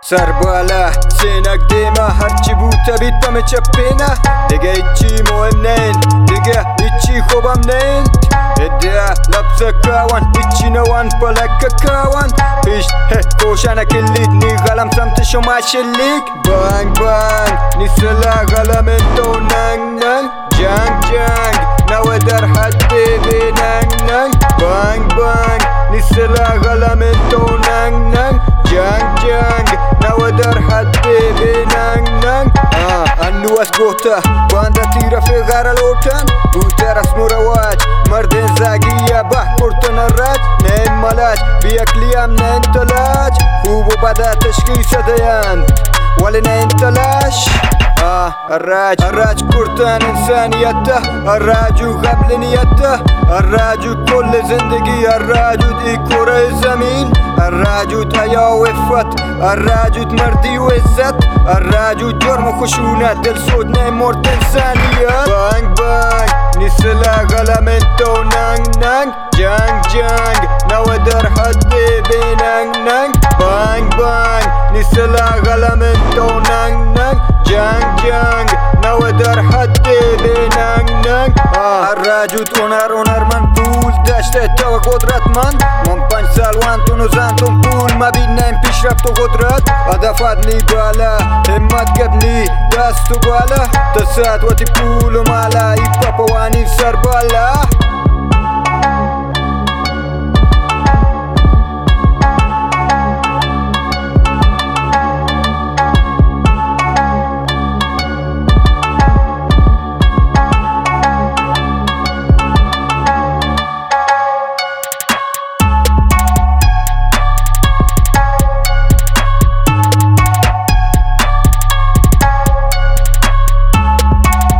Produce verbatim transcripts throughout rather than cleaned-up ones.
سر بالا سینک دیما هرچی بود تبید دم چپینا دیگه هیچی مهم نین دیگه هیچی خوبم نین ادیا لبس کاوان هیچی نوان پلک کاوان پیش کوشن کلید نی غلم سمت شما شلیک بانگ بانگ نی سلا غلم انتو ننگ ننگ جنگ جنگ نو در حد بی ننگ ننگ بانگ بانگ نی سلا غلم انتو ننگ ننگ جنگ جنگ نو در حد بی ننگ ننگ انو از گوتا بانده تیره فی غر لوتن بوتر اسم رواج مردین زاگیه به کرتن الرج نین ملاج بیاکلیم نین تلاج خوب و بده تشخیص دیند ولی نین تلاش آه الراج الراج كرتان انسانيته الراج قبل نيته الراج كل زندگی الراج ديكور زمین الراج تایا وفت الراج مردی و عزت الراج جرم و خشونت دل سود نمرد انسانیت بانگ بانگ نسلا غلم انتو ننگ ننگ جنگ جنگ نو در حد بی ننگ ننگ بانگ بانگ نسلا غلم انتو ننگ ننگ جنگ جنگ نو در حد بی ننگ ننگ الراجوت هنر هنر من پول داشته تو قدرت من من پنج سال وان تو نزانتون پول ما بینیم پیشرفت و قدرت هدفت نی بالا همت گبنی دست و بالا تسات وتی پول و مالا ای پاپا وانی سر بالا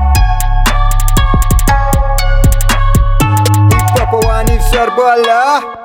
Sarbala